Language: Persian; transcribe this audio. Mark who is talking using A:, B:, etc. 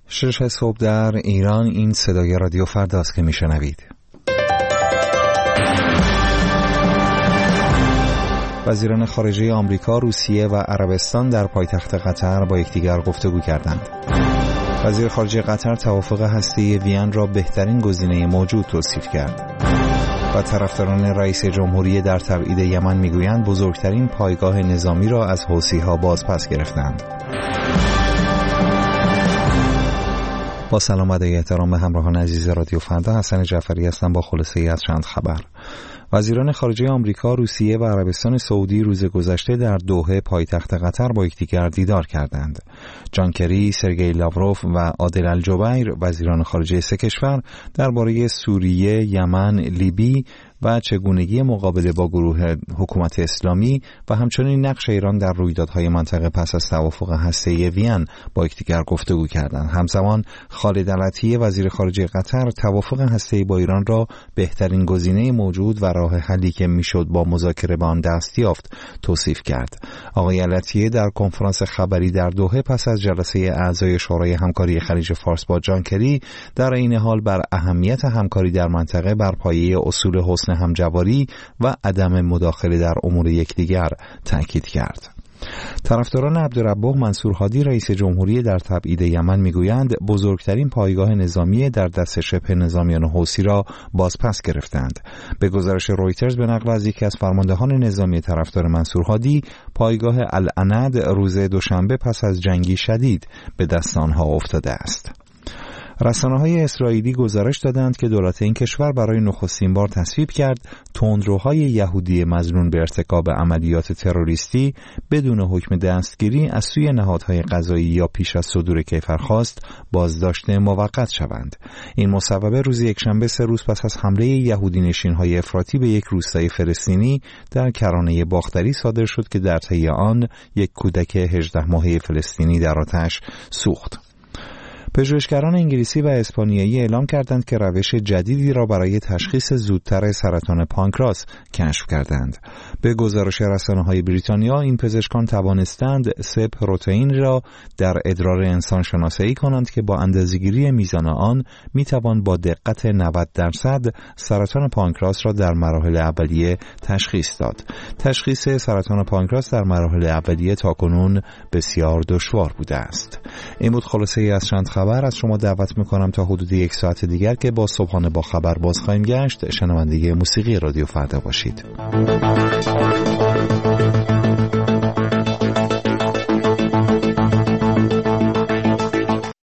A: 6 صبح در ایران. این صدای رادیو فرداست که میشنوید. وزیران خارجه آمریکا، روسیه و عربستان در پایتخت قطر با یکدیگر گفتگو کردند. وزیر خارجه قطر توافق هسته‌ای وین را بهترین گزینه موجود توصیف کرد. و طرفداران رئیس جمهوری در تبعید یمن میگویند بزرگترین پایگاه نظامی را از حوثی‌ها بازپس گرفتند. با سلام و احترام به همراهان عزیز رادیو فردا، حسن جعفری هستم با خلاصه‌ای از چند خبر. وزیران خارجه آمریکا، روسیه و عربستان سعودی روز گذشته در دوحه پایتخت قطر با یکدیگر دیدار کردند. جان کری، سرگئی لاوروف و عادل الجبیر، وزیران خارجه سه کشور، درباره سوریه، یمن، لیبی و چگونگی مقابله با گروه حکومت اسلامی و همچنین نقش ایران در رویدادهای منطقه پس از توافق هسته‌ای وین با یکدیگر گفتگو کردند. همزمان خالد العطیه، وزیر خارجه قطر، توافق هسته‌ای با ایران را بهترین گزینه موجود و راه حلی که میشد با مذاکره به آن دست یافت توصیف کرد. آقای العطیه در کنفرانس خبری در دوحه پس از جلسه اعضای شورای همکاری خلیج فارس با جان کری در این حال بر اهمیت همکاری در منطقه بر پایه اصول حسن همجواری و عدم مداخله در امور یکدیگر تاکید کرد. طرفداران عبدالربه منصور هادی، رئیس جمهوری در تبعید یمن میگویند بزرگترین پایگاه نظامی در دست شبه نظامیان حوثی را بازپس گرفتند. به گزارش رویترز به نقل از یکی از فرماندهان نظامی طرفدار منصور هادی، پایگاه العنب روز دوشنبه پس از جنگی شدید به دست آنها افتاده است. رسانه‌های اسرائیلی گزارش دادند که دولت این کشور برای نخستین بار تصویب کرد تندروهای یهودی مظنون به ارتکاب عملیات تروریستی بدون حکم دستگیری از سوی نهادهای قضایی یا پیش از صدور کیفرخواست بازداشت موقت شوند. این مصوبه روز یکشنبه 3 روز پس از حمله یهودی نشین‌های افراطی به یک روستای فلسطینی در کرانه باختری صادر شد که در طی آن یک کودک 18 ماهه فلسطینی در آتش سوخت. پژوهشگران انگلیسی و اسپانیایی اعلام کردند که روش جدیدی را برای تشخیص زودتر سرطان پانکراس کشف کردند. به گزارش رسانه‌های بریتانیا، این پزشکان توانستند سه پروتئین را در ادرار انسان شناسایی کنند که با اندازه‌گیری میزان آن میتوان با دقت 90% سرطان پانکراس را در مراحل اولیه تشخیص داد. تشخیص سرطان پانکراس در مراحل اولیه تاکنون بسیار دشوار بوده است. این بود خلاصه‌ای از چند خبر. از شما دعوت میکنم تا حدود 1 ساعت دیگر که با صبحانه با خبر باز خواهیم گشت شنونده موسیقی رادیو فردا باشید.